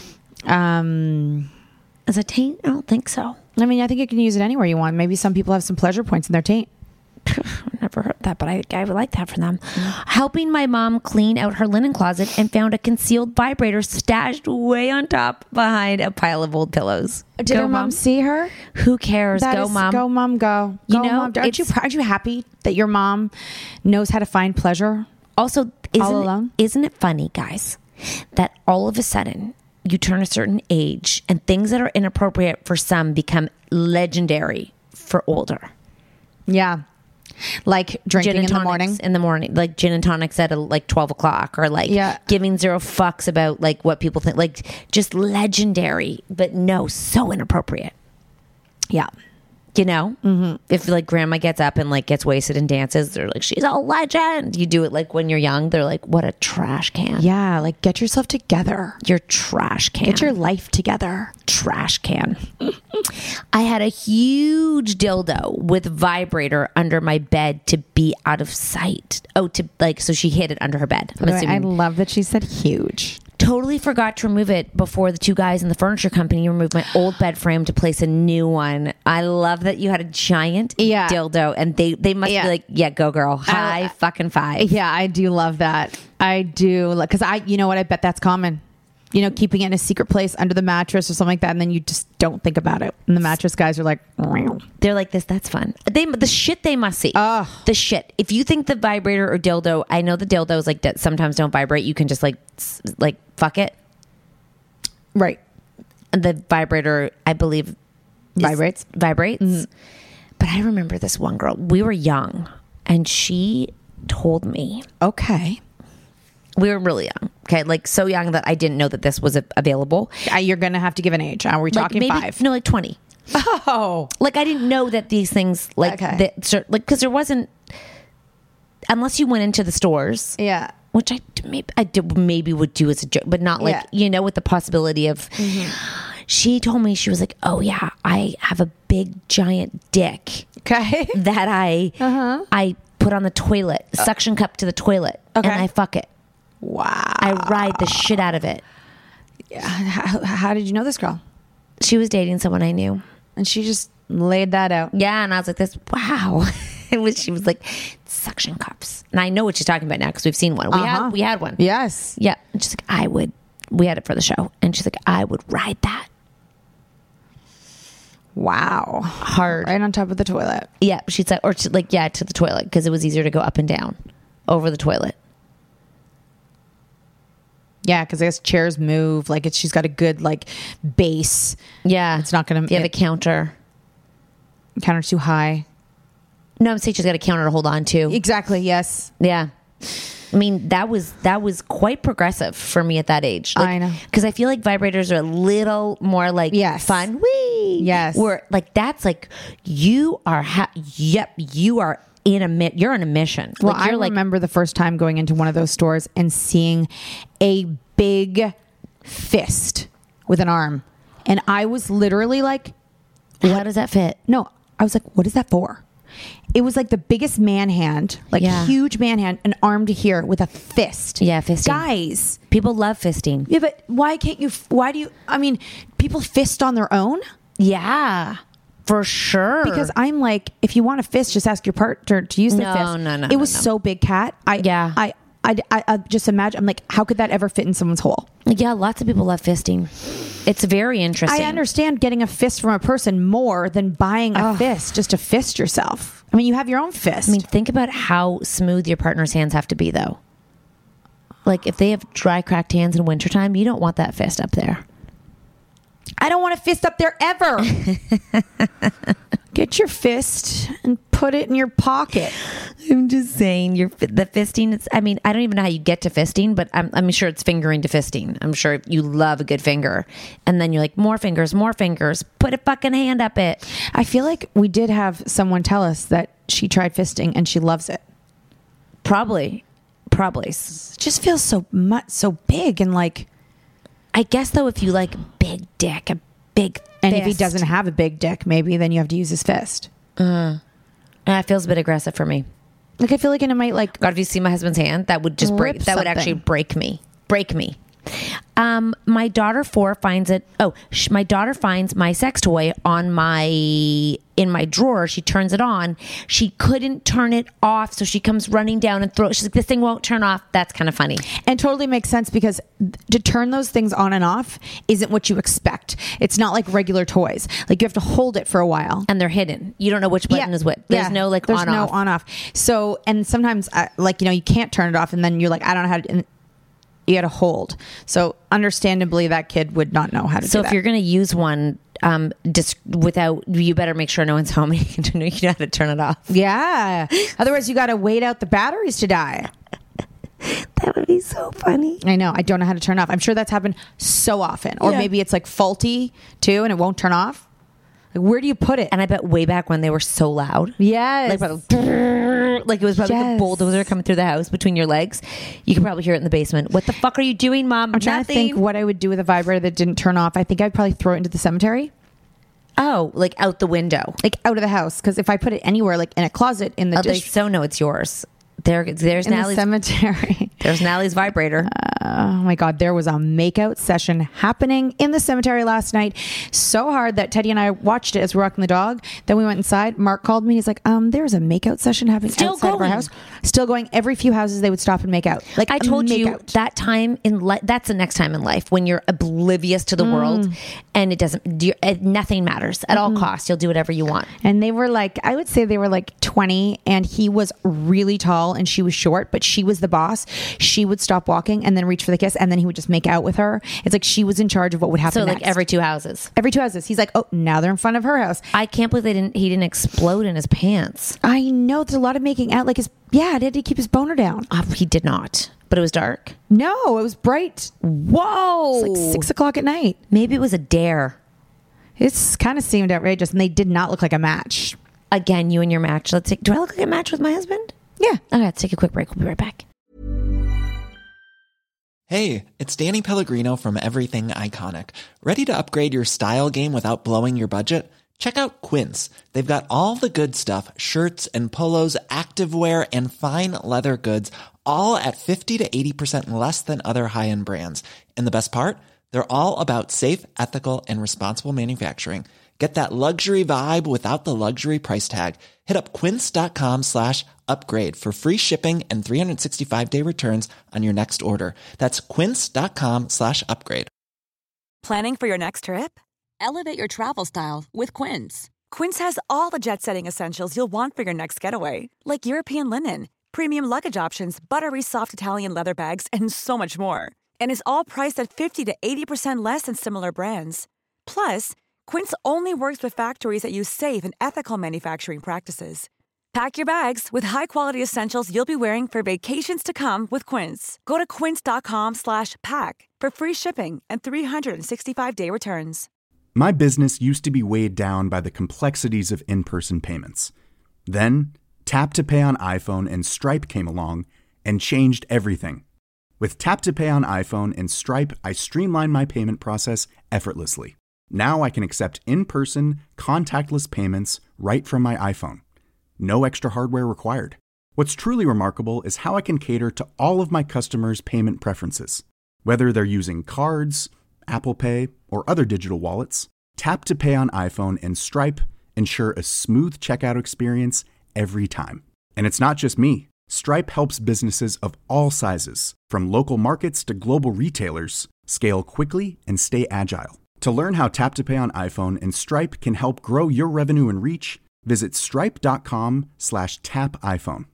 Speaker 10: Um,
Speaker 6: As a taint? I don't think so.
Speaker 10: I mean, I think you can use it anywhere you want. Maybe some people have some pleasure points in their taint.
Speaker 6: I've never heard that, but I, I would like that for them. Mm. Helping my mom clean out her linen closet and found a concealed vibrator stashed way on top behind a pile of old pillows.
Speaker 10: Did
Speaker 6: Go,
Speaker 10: her mom see her?
Speaker 6: Who cares?
Speaker 10: That
Speaker 6: Go,
Speaker 10: is-
Speaker 6: mom.
Speaker 10: Go, mom, go.
Speaker 6: You
Speaker 10: Go,
Speaker 6: know,
Speaker 10: mom. Aren't you,
Speaker 6: it's-
Speaker 10: aren't you happy that your mom knows how to find pleasure?
Speaker 6: Also, isn't,
Speaker 10: All alone?
Speaker 6: It, isn't it funny, guys, that all of a sudden you turn a certain age and things that are inappropriate for some become legendary for older?
Speaker 10: Yeah. Like drinking
Speaker 6: Gin and
Speaker 10: in the
Speaker 6: tonics
Speaker 10: morning.
Speaker 6: in the morning, like gin and tonics at uh, like twelve o'clock, or like
Speaker 10: Yeah.
Speaker 6: giving zero fucks about like what people think, like just legendary, but no, so inappropriate.
Speaker 10: Yeah.
Speaker 6: You know, mm-hmm. If like grandma gets up and like gets wasted and dances, they're like, she's a legend. You do it like when you're young, they're like, what a trash can.
Speaker 10: Yeah. Like get yourself together.
Speaker 6: Your trash can.
Speaker 10: Get your life together.
Speaker 6: Trash can. I had a huge dildo with vibrator under my bed to be out of sight. Oh, to like, so she hid it under her bed. I'm
Speaker 10: By the way, I
Speaker 6: assuming.
Speaker 10: love that she said huge.
Speaker 6: Totally forgot to remove it before the two guys in the furniture company removed my old bed frame to place a new one. I love that you had a giant
Speaker 10: Yeah.
Speaker 6: dildo, and they they must
Speaker 10: Yeah.
Speaker 6: be like, yeah, go girl, high fucking five.
Speaker 10: Yeah, I do love that. I do. Because I, you know what? I bet that's common. You know, keeping it in a secret place under the mattress or something like that, and then you just don't think about it. And the mattress guys are like, "Meow."
Speaker 6: They're like this. That's fun. They the shit they must see.
Speaker 10: Ugh.
Speaker 6: The shit. If you think the vibrator or dildo, I know the dildos like that sometimes don't vibrate. You can just like s- like fuck it.
Speaker 10: Right.
Speaker 6: And the vibrator, I believe, is-
Speaker 10: Vibrates.
Speaker 6: Vibrates.
Speaker 10: Mm-hmm.
Speaker 6: But I remember this one girl. We were young, and she told me.
Speaker 10: Okay.
Speaker 6: We were really young. Okay, like so young that I didn't know that this was a- available.
Speaker 10: Uh, you're going to have to give an age. Are we
Speaker 6: Like
Speaker 10: talking
Speaker 6: maybe,
Speaker 10: five?
Speaker 6: No, like twenty.
Speaker 10: Oh.
Speaker 6: Like I didn't know that these things like
Speaker 10: Okay.
Speaker 6: that. cer- Like because there wasn't, unless you went into the stores.
Speaker 10: Yeah.
Speaker 6: Which I d- maybe I did, maybe would do as a joke, but not like
Speaker 10: Yeah.
Speaker 6: you know with the possibility of. She told me she was like, "Oh yeah, I have a big giant dick
Speaker 10: Okay.
Speaker 6: that I I put on the toilet, suction cup to the toilet,
Speaker 10: Okay.
Speaker 6: and I fuck it.
Speaker 10: Wow.
Speaker 6: I ride the shit out of it."
Speaker 10: How, how did you know this girl?
Speaker 6: She was dating someone I knew.
Speaker 10: And she just laid that out.
Speaker 6: Yeah, and I was like, "This wow." It was. She was like, "Suction cups," and I know what she's talking about now because we've seen one. We
Speaker 10: Uh-huh.
Speaker 6: had we had one.
Speaker 10: Yes.
Speaker 6: Yeah, and she's like, "I would we had it for the show. And she's like, I would ride that.
Speaker 10: Wow.
Speaker 6: Hard.
Speaker 10: Right on top of the toilet.
Speaker 6: Yeah. She's like, or to, like, yeah, to the toilet, because it was easier to go up and down over the toilet.
Speaker 10: Yeah, because I guess chairs move. Like it's, she's got a good like base.
Speaker 6: Yeah.
Speaker 10: It's not going to.
Speaker 6: You have a counter.
Speaker 10: Counter too high.
Speaker 6: No, I'm saying she's got a counter to hold on to.
Speaker 10: Exactly. Yes.
Speaker 6: Yeah. I mean, that was that was quite progressive for me at that age. Like,
Speaker 10: I know.
Speaker 6: Because I feel like vibrators are a little more like
Speaker 10: yes.
Speaker 6: fun. Wee.
Speaker 10: Yes.
Speaker 6: Where like that's like you are. Ha- yep. You are in a mi- You're on a mission.
Speaker 10: Well,
Speaker 6: like,
Speaker 10: I
Speaker 6: like,
Speaker 10: remember the first time going into one of those stores and seeing a big fist with an arm, and I was literally like,
Speaker 6: "How does that fit?"
Speaker 10: No, I was like, "What is that for?" It was like the biggest man hand, like
Speaker 6: Yeah.
Speaker 10: huge man hand, an arm to here with a fist.
Speaker 6: Yeah, fisting.
Speaker 10: Guys,
Speaker 6: people love fisting.
Speaker 10: Yeah, but why can't you? Why do you? I mean, people fist on their own.
Speaker 6: Yeah, for sure.
Speaker 10: Because I'm like, if you want to fist, just ask your partner to use the
Speaker 6: No,
Speaker 10: fist.
Speaker 6: no, no,
Speaker 10: It
Speaker 6: no,
Speaker 10: was
Speaker 6: no.
Speaker 10: so big, Kat. I
Speaker 6: Yeah.
Speaker 10: I, I I I just imagine. I'm like, how could that ever fit in someone's hole?
Speaker 6: Yeah, lots of people love fisting. It's very interesting.
Speaker 10: I understand getting a fist from a person more than buying a
Speaker 6: Ugh.
Speaker 10: fist just to fist yourself. I mean, you have your own fist.
Speaker 6: I mean, think about how smooth your partner's hands have to be, though. Like, if they have dry, cracked hands in wintertime, you don't want that fist up there.
Speaker 10: I don't want a fist up there ever. Get your fist and put it in your pocket.
Speaker 6: I'm just saying, you're, the fisting, it's, I mean, I don't even know how you get to fisting, but I'm, I'm sure it's fingering to fisting. I'm sure you love a good finger. And then you're like, more fingers, more fingers. Put a fucking hand up it.
Speaker 10: I feel like we did have someone tell us that she tried fisting and she loves it.
Speaker 6: Probably. Probably.
Speaker 10: It just feels so much, so big and like...
Speaker 6: I guess, though, if you like big dick, a big
Speaker 10: And
Speaker 6: fist.
Speaker 10: if he doesn't have a big dick, maybe then you have to use his fist.
Speaker 6: Uh, that feels a bit aggressive for me.
Speaker 10: Like, I feel like it might like...
Speaker 6: God, if you see my husband's hand, that would just break.
Speaker 10: Rip
Speaker 6: That would
Speaker 10: something.
Speaker 6: actually break me. Break me. Um, my daughter four finds it. Oh, sh- my daughter finds my sex toy on my in my drawer. She turns it on. She couldn't turn it off, so she comes running down and throws. She's like, "This thing won't turn off." That's kind of funny.
Speaker 10: And totally makes sense because to turn those things on and off isn't what you expect. It's not like regular toys. Like you have to hold it for a while.
Speaker 6: And they're hidden. You don't know which button
Speaker 10: Yeah.
Speaker 6: is what. There's
Speaker 10: Yeah.
Speaker 6: no like
Speaker 10: There's
Speaker 6: on
Speaker 10: no
Speaker 6: off.
Speaker 10: on off. So, and sometimes uh, like, you know, you can't turn it off and then you're like, I don't know how to, and you got to hold. So understandably that kid would not know how to
Speaker 6: So
Speaker 10: do
Speaker 6: if
Speaker 10: that.
Speaker 6: you're going to use one, um, just without, you better make sure no one's home and you know you know how to turn it off.
Speaker 10: Yeah. Otherwise you got to wait out the batteries to die.
Speaker 6: That would be so funny.
Speaker 10: I know. I don't know how to turn off. I'm sure that's happened so often. Or
Speaker 6: Yeah.
Speaker 10: maybe it's like faulty too and it won't turn off. Like, where do you put it?
Speaker 6: And I bet way back when they were so loud.
Speaker 10: Yes.
Speaker 6: Like, probably, like it was probably like a
Speaker 10: Yes.
Speaker 6: bulldozer coming through the house between your legs. You could probably hear it in the basement. What the fuck are you doing, Mom?
Speaker 10: I'm trying
Speaker 6: Nothing.
Speaker 10: to think what I would do with a vibrator that didn't turn off. I think I'd probably throw it into the cemetery.
Speaker 6: Oh, like out the window.
Speaker 10: Like out of the house. Because if I put it anywhere, like in a closet, in the
Speaker 6: Oh, they
Speaker 10: dish,
Speaker 6: so know it's yours. There, there's
Speaker 10: in the
Speaker 6: Nallie's.
Speaker 10: cemetery.
Speaker 6: There's Nallie's vibrator.
Speaker 10: Oh my God, there was a makeout session happening in the cemetery last night. So hard that Teddy and I watched it as we were walking the dog. Then we went inside. Mark called me. He's like, um, there's a makeout session happening
Speaker 6: Still
Speaker 10: outside of our
Speaker 6: going.
Speaker 10: house. Still going. Every few houses they would stop and make out. Like
Speaker 6: I
Speaker 10: a
Speaker 6: told you
Speaker 10: makeout.
Speaker 6: that time in life, that's the next time in life when you're oblivious to the world and it doesn't, do uh, nothing matters at all costs. You'll do whatever you want.
Speaker 10: And they were like, I would say they were like twenty, and he was really tall and she was short, but she was the boss. She would stop walking and then reach for the kiss, and then he would just make out with her. It's like she was in charge of what would happen
Speaker 6: So like
Speaker 10: next.
Speaker 6: every two houses.
Speaker 10: every two houses. He's like, oh, now they're in front of her house.
Speaker 6: I can't believe they didn't, he didn't explode in his pants.
Speaker 10: I know there's a lot of making out. Like his, yeah, he had to keep his boner down.
Speaker 6: Oh, he did not, but it was dark.
Speaker 10: No, it was bright.
Speaker 6: Whoa.
Speaker 10: It's like six o'clock at night.
Speaker 6: Maybe it was a dare.
Speaker 10: It's kind of seemed outrageous, and they did not look like a match.
Speaker 6: Again, you and your match. Let's take, do I look like a match with my husband?
Speaker 10: Yeah.
Speaker 6: Okay, let's take a quick break. We'll be right back.
Speaker 11: Hey, it's Danny Pellegrino from Everything Iconic. Ready to upgrade your style game without blowing your budget? Check out Quince. They've got all the good stuff, shirts and polos, activewear, and fine leather goods, all at fifty to eighty percent less than other high-end brands. And the best part? They're all about safe, ethical, and responsible manufacturing. Get that luxury vibe without the luxury price tag. Hit up quince.com slash upgrade for free shipping and three sixty-five day returns on your next order. That's quince.com slash upgrade.
Speaker 12: Planning for your next trip? Elevate your travel style with Quince. Quince has all the jet-setting essentials you'll want for your next getaway, like European linen, premium luggage options, buttery soft Italian leather bags, and so much more. And is all priced at fifty to eighty percent less than similar brands. Plus, Quince only works with factories that use safe and ethical manufacturing practices. Pack your bags with high-quality essentials you'll be wearing for vacations to come with Quince. Go to quince.com slash pack for free shipping and three sixty-five day returns.
Speaker 13: My business used to be weighed down by the complexities of in-person payments. Then, Tap to Pay on iPhone and Stripe came along and changed everything. With Tap to Pay on iPhone and Stripe, I streamlined my payment process effortlessly. Now I can accept in-person, contactless payments right from my iPhone. No extra hardware required. What's truly remarkable is how I can cater to all of my customers' payment preferences. Whether they're using cards, Apple Pay, or other digital wallets, Tap to Pay on iPhone and Stripe ensure a smooth checkout experience every time. And it's not just me. Stripe helps businesses of all sizes, from local markets to global retailers, scale quickly and stay agile. To learn how Tap to Pay on iPhone and Stripe can help grow your revenue and reach, visit stripe.com slash tap iPhone.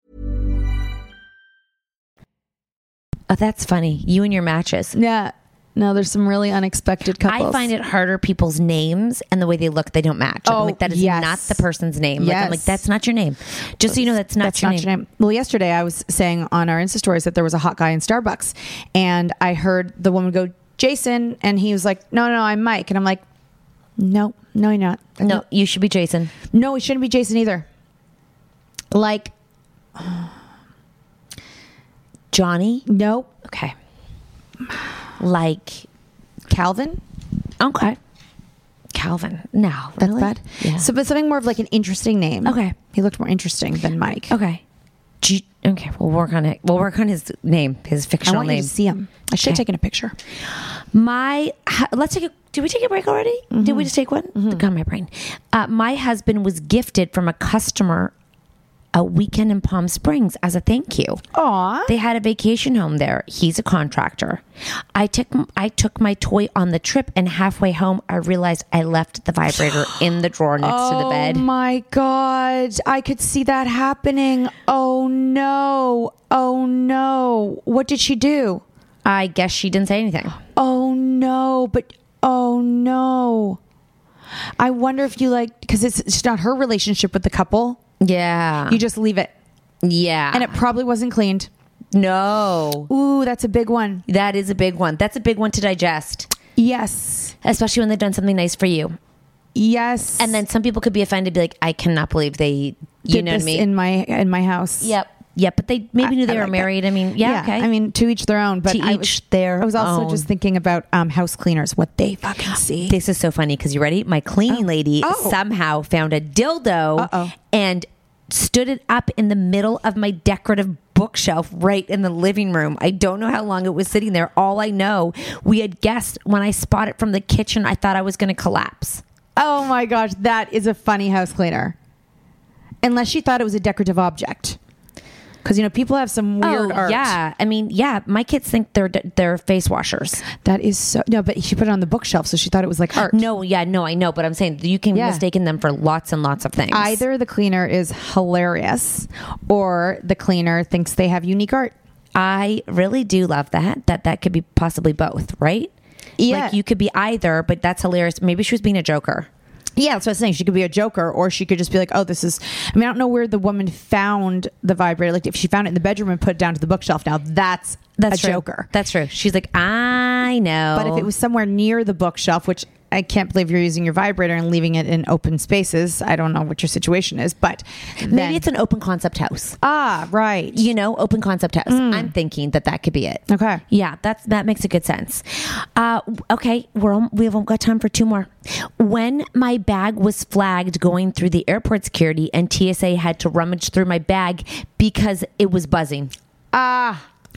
Speaker 6: Oh, that's funny. You and your matches.
Speaker 10: Yeah. No, there's some really unexpected couples.
Speaker 6: I find it harder people's names and the way they look, they don't match. Like,
Speaker 10: Oh,
Speaker 6: I'm like, that is
Speaker 10: yes.
Speaker 6: not the person's name. Like, I'm like,
Speaker 10: Yes.
Speaker 6: that's not your name. Just so you know, that's not,
Speaker 10: That's
Speaker 6: your,
Speaker 10: not
Speaker 6: name.
Speaker 10: your name. Well, yesterday I was saying on our Insta stories that there was a hot guy in Starbucks, and I heard the woman go, Jason, and he was like, no, no, I'm Mike. And I'm like, no, no, you're not.
Speaker 6: No, you should be Jason.
Speaker 10: No, it shouldn't be Jason either. Like,
Speaker 6: Johnny?
Speaker 10: no.
Speaker 6: Okay. Like
Speaker 10: Calvin?
Speaker 6: Okay. Calvin. No.
Speaker 10: That's
Speaker 6: really?
Speaker 10: bad.
Speaker 6: Yeah.
Speaker 10: So, but something more of like an interesting name.
Speaker 6: Okay.
Speaker 10: He looked more interesting than Mike.
Speaker 6: Okay. G- okay. We'll work on it. We'll work on his name, his
Speaker 10: I
Speaker 6: fictional
Speaker 10: want
Speaker 6: name.
Speaker 10: you to see him. I should have
Speaker 6: Okay.
Speaker 10: taken a picture.
Speaker 6: My, ha- let's take a, did we take a break already?
Speaker 10: Mm-hmm.
Speaker 6: Did we just take one? Mm-hmm. God, my brain. Uh, my husband was gifted from a customer a weekend in Palm Springs as a thank you.
Speaker 10: Aw.
Speaker 6: They had a vacation home there. He's a contractor. I took I took my toy on the trip, and halfway home, I realized I left the vibrator in the drawer next to the bed.
Speaker 10: Oh my God. I could see that happening. Oh no. Oh no. What did she do?
Speaker 6: I guess she didn't say anything.
Speaker 10: Oh no. But oh no. I wonder if you like, because it's, it's not her relationship with the couple.
Speaker 6: Yeah.
Speaker 10: You just leave it.
Speaker 6: Yeah.
Speaker 10: And it probably wasn't cleaned.
Speaker 6: No.
Speaker 10: Ooh, that's a big one.
Speaker 6: That is a big one. That's a big one to digest.
Speaker 10: Yes.
Speaker 6: Especially when they've done something nice for you.
Speaker 10: Yes.
Speaker 6: And then some people could be offended, be like, I cannot believe they, you
Speaker 10: Did
Speaker 6: know what
Speaker 10: this
Speaker 6: I mean?
Speaker 10: in my in my house.
Speaker 6: Yep. Yep. But they maybe
Speaker 10: I-
Speaker 6: knew they
Speaker 10: I
Speaker 6: were
Speaker 10: like
Speaker 6: married. I mean, yeah, okay.
Speaker 10: I mean, to each their own. But
Speaker 6: To
Speaker 10: I
Speaker 6: each
Speaker 10: was,
Speaker 6: their
Speaker 10: I was also
Speaker 6: own.
Speaker 10: just thinking about um, house cleaners, what they fucking see.
Speaker 6: This is so funny because you ready? My cleaning
Speaker 10: Oh.
Speaker 6: lady
Speaker 10: Oh.
Speaker 6: somehow found a dildo
Speaker 10: Uh-oh.
Speaker 6: and stood it up in the middle of my decorative bookshelf right in the living room. I don't know how long it was sitting there. All I know, we had guessed when I spotted it from the kitchen, I thought I was going to collapse.
Speaker 10: Oh my gosh, that is a funny house cleaner. Unless she thought it was a decorative object. Because, you know, people have some weird
Speaker 6: oh,
Speaker 10: art.
Speaker 6: yeah. I mean, yeah, my kids think they're they're face washers.
Speaker 10: That is so... No, but she put it on the bookshelf, so she thought it was like art.
Speaker 6: No, yeah, no, I know, but I'm saying you can
Speaker 10: Yeah.
Speaker 6: mistake them for lots and lots of things.
Speaker 10: Either the cleaner is hilarious or the cleaner thinks they have unique art.
Speaker 6: I really do love that, that that could be possibly both, right?
Speaker 10: Yeah.
Speaker 6: Like you could be either, but that's hilarious. Maybe she was being a joker.
Speaker 10: Yeah, that's what I was saying. She could be a joker, or she could just be like, oh, this is... I mean, I don't know where the woman found the vibrator. Like, if she found it in the bedroom and put it down to the bookshelf, now that's,
Speaker 6: That's
Speaker 10: a
Speaker 6: true.
Speaker 10: joker.
Speaker 6: That's true. She's like, I know.
Speaker 10: But if it was somewhere near the bookshelf, which I can't believe you're using your vibrator and leaving it in open spaces. I don't know what your situation is, but
Speaker 6: maybe
Speaker 10: then,
Speaker 6: it's an open concept house.
Speaker 10: ah, right.
Speaker 6: You know, open concept house. I'm thinking that that could be it.
Speaker 10: Okay.
Speaker 6: Yeah, that's that makes a good sense. Uh, okay, we're on, we've got time for two more. When my bag was flagged going through the airport security, and T S A had to rummage through my bag because it was buzzing.
Speaker 10: Ah,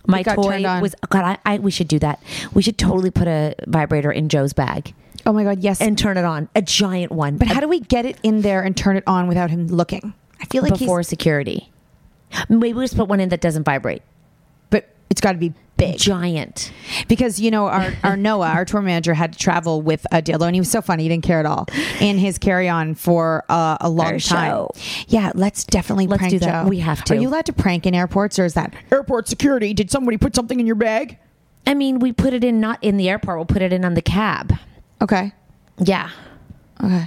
Speaker 6: My
Speaker 10: It got
Speaker 6: toy
Speaker 10: turned on.
Speaker 6: was God. I, I we should do that. We should totally put a vibrator in Joe's bag.
Speaker 10: Oh my God, yes.
Speaker 6: And turn it on. A giant one.
Speaker 10: But how do we get it in there and turn it on without him looking? I feel like
Speaker 6: before
Speaker 10: he's,
Speaker 6: security. Maybe we just put one in that doesn't vibrate.
Speaker 10: but it's got to be big.
Speaker 6: Giant.
Speaker 10: Because, you know, our, our Noah, our tour manager, had to travel with a dildo, and he was so funny. He didn't care at all in his carry-on for uh, a long
Speaker 6: Our
Speaker 10: time.
Speaker 6: show.
Speaker 10: Yeah, let's definitely
Speaker 6: Let's
Speaker 10: prank
Speaker 6: do that.
Speaker 10: Joe.
Speaker 6: We have to.
Speaker 10: Are you allowed to prank in airports, or is that airport security? Did somebody put something in your bag?
Speaker 6: I mean, we put it in not in the airport. We'll put it in on the cab.
Speaker 10: Okay.
Speaker 6: Yeah.
Speaker 10: Okay.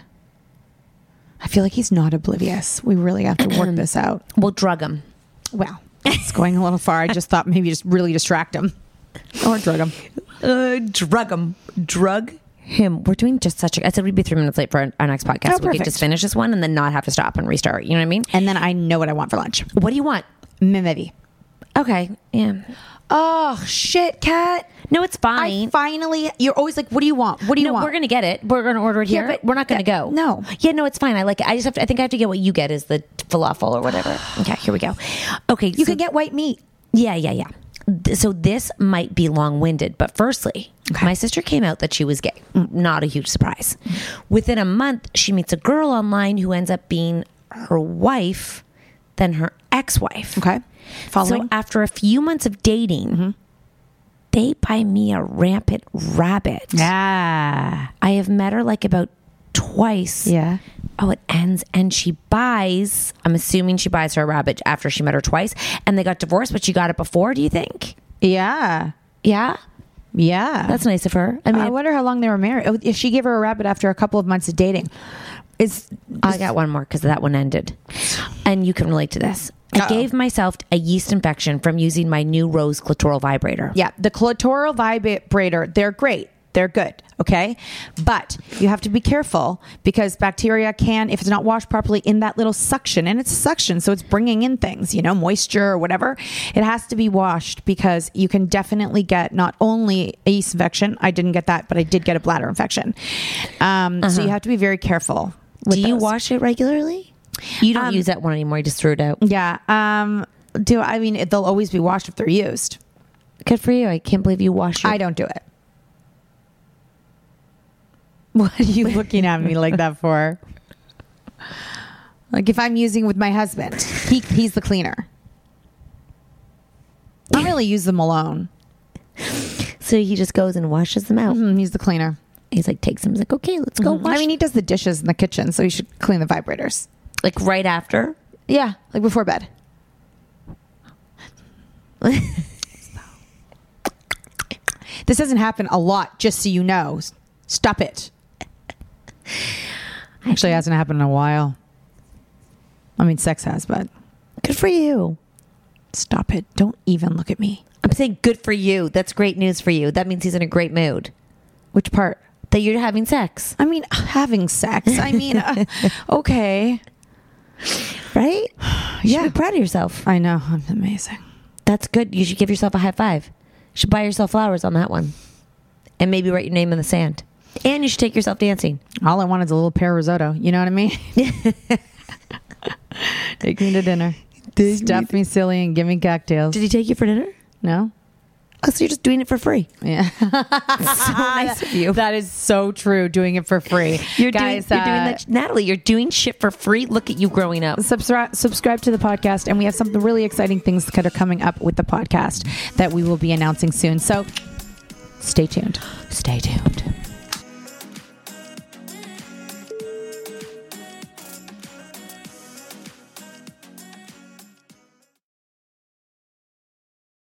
Speaker 10: I feel like he's not oblivious. We really have to work this out.
Speaker 6: We'll drug him.
Speaker 10: Well, it's going a little far. I just thought maybe just really distract him. Or drug him.
Speaker 6: Uh, drug him. Drug him. We're doing just such a... I said we'd be three minutes late for our, our next podcast.
Speaker 10: Oh,
Speaker 6: we could
Speaker 10: perfect.
Speaker 6: just finish this one and then not have to stop and restart. You know what I mean?
Speaker 10: And then I know what I want for lunch.
Speaker 6: What do you want?
Speaker 10: Mimevy.
Speaker 6: Okay. Yeah.
Speaker 10: Oh, shit, Kat.
Speaker 6: No, it's
Speaker 10: I
Speaker 6: fine.
Speaker 10: finally... You're always like, what do you want? What do you
Speaker 6: no,
Speaker 10: want?
Speaker 6: we're going to get it. We're going to order it
Speaker 10: Yeah,
Speaker 6: here.
Speaker 10: but
Speaker 6: we're not going to
Speaker 10: that-
Speaker 6: go.
Speaker 10: no.
Speaker 6: Yeah, no, it's fine. I like it. I just have to... I think I have to get what you get is the falafel or whatever. Okay, here we go. Okay.
Speaker 10: You
Speaker 6: so-
Speaker 10: can get white meat.
Speaker 6: Yeah, yeah, yeah. Th- So this might be long-winded, but firstly, my sister came out that she was gay. Mm, Not a huge surprise. Within a month, she meets a girl online who ends up being her wife, then her ex-wife.
Speaker 10: Okay. Following.
Speaker 6: So after a few months of dating, they buy me a rampant rabbit.
Speaker 10: Ah.
Speaker 6: I have met her like about twice.
Speaker 10: Yeah.
Speaker 6: Oh, it ends and she buys, I'm assuming she buys her a rabbit after she met her twice and they got divorced, but she got it before, do you think?
Speaker 10: Yeah.
Speaker 6: Yeah?
Speaker 10: Yeah.
Speaker 6: That's nice of her. I mean,
Speaker 10: I wonder how long they were married. Oh, if she gave her a rabbit after a couple of months of dating. Is
Speaker 6: I got one more because that one ended. And you can relate to this. I
Speaker 10: Uh-oh.
Speaker 6: gave myself a yeast infection from using my new Rose clitoral vibrator.
Speaker 10: Yeah, the clitoral vibrator, they're great. They're good, okay? But you have to be careful because bacteria can, if it's not washed properly in that little suction, and it's a suction, so it's bringing in things, you know, moisture or whatever. It has to be washed because you can definitely get not only a yeast infection, I didn't get that, but I did get a bladder infection. Um, So you have to be very careful. with
Speaker 6: Do you
Speaker 10: those.
Speaker 6: wash it regularly? You don't
Speaker 10: Um,
Speaker 6: use that one anymore. You just threw it out.
Speaker 10: Yeah. Um, do I mean, they'll always be washed if they're used.
Speaker 6: Good for you. I can't believe you wash your...
Speaker 10: I don't do it. What are you looking at me like that for? Like if I'm using with my husband, he he's the cleaner. I really use them alone.
Speaker 6: So he just goes and washes them out.
Speaker 10: Mhm, he's the cleaner.
Speaker 6: He's like, takes them. He's like, okay, let's go
Speaker 10: Mhm.
Speaker 6: wash.
Speaker 10: I mean, he does the dishes in the kitchen, so he should clean the vibrators.
Speaker 6: like right after.
Speaker 10: Yeah, like before bed. This doesn't happen a lot, just so you know. Stop it. Actually, it hasn't happened in a while. I mean, sex has, but
Speaker 6: Good for you.
Speaker 10: stop it. Don't even look at me.
Speaker 6: I'm saying good for you. That's great news for you. That means he's in a great mood.
Speaker 10: Which part?
Speaker 6: That you're having sex.
Speaker 10: I mean, having sex. I mean, uh, okay.
Speaker 6: Right? You
Speaker 10: Yeah.
Speaker 6: should be proud of yourself.
Speaker 10: I know. I'm amazing.
Speaker 6: That's good. You should give yourself a high five. You should buy yourself flowers on that one. And maybe write your name in the sand. And you should take yourself dancing.
Speaker 10: All I want is a little pear risotto. You know what I mean? Take me to dinner. Stuff me silly and give me cocktails.
Speaker 6: Did he take you for dinner?
Speaker 10: No?
Speaker 6: Oh, so you're just doing it for free.
Speaker 10: Yeah.
Speaker 6: So nice of you.
Speaker 10: That is so true. Doing it for free.
Speaker 6: You're,
Speaker 10: Guys,
Speaker 6: doing, you're doing
Speaker 10: uh,
Speaker 6: that. Natalie, you're doing shit for free. Look at you growing up.
Speaker 10: Subscribe, subscribe to the podcast, and we have some really exciting things that are coming up with the podcast that we will be announcing soon. So stay tuned.
Speaker 6: Stay tuned.